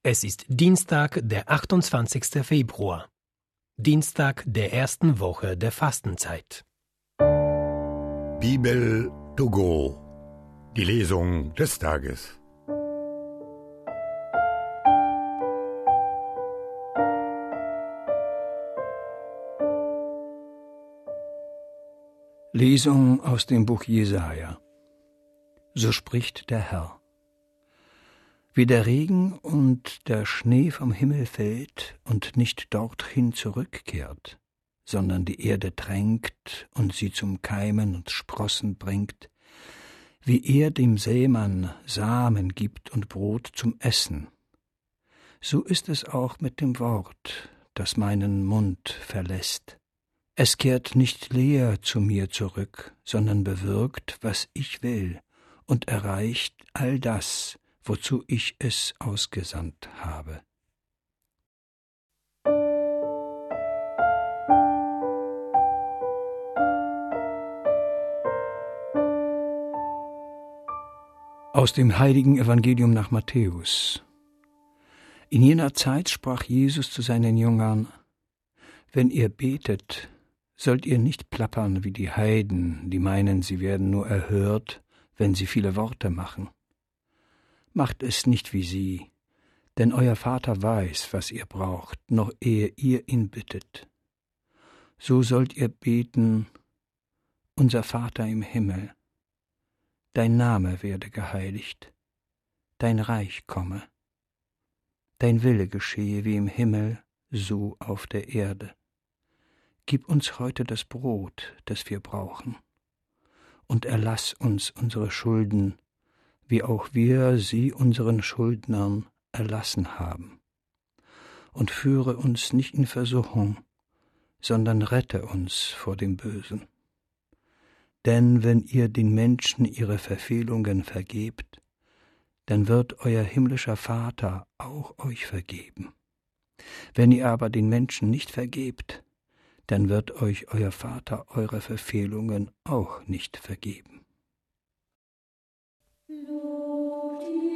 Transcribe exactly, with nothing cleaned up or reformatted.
Es ist Dienstag, der achtundzwanzigste Februar, Dienstag der ersten Woche der Fastenzeit. Bibel to go, die Lesung des Tages. Lesung aus dem Buch Jesaja. So spricht der Herr. Wie der Regen und der Schnee vom Himmel fällt und nicht dorthin zurückkehrt, sondern die Erde tränkt und sie zum Keimen und Sprossen bringt, wie er dem Sämann Samen gibt und Brot zum Essen, so ist es auch mit dem Wort, das meinen Mund verlässt. Es kehrt nicht leer zu mir zurück, sondern bewirkt, was ich will, und erreicht all das, wozu ich es ausgesandt habe. Aus dem heiligen Evangelium nach Matthäus. In jener Zeit sprach Jesus zu seinen Jüngern: Wenn ihr betet, sollt ihr nicht plappern wie die Heiden, die meinen, sie werden nur erhört, wenn sie viele Worte machen. Macht es nicht wie sie, denn euer Vater weiß, was ihr braucht, noch ehe ihr ihn bittet. So sollt ihr beten: Unser Vater im Himmel, dein Name werde geheiligt, dein Reich komme, dein Wille geschehe wie im Himmel, so auf der Erde. Gib uns heute das Brot, das wir brauchen, und erlass uns unsere Schulden, wie auch wir sie unseren Schuldnern erlassen haben. Und führe uns nicht in Versuchung, sondern rette uns vor dem Bösen. Denn wenn ihr den Menschen ihre Verfehlungen vergebt, dann wird euer himmlischer Vater auch euch vergeben. Wenn ihr aber den Menschen nicht vergebt, dann wird euch euer Vater eure Verfehlungen auch nicht vergeben. Lob die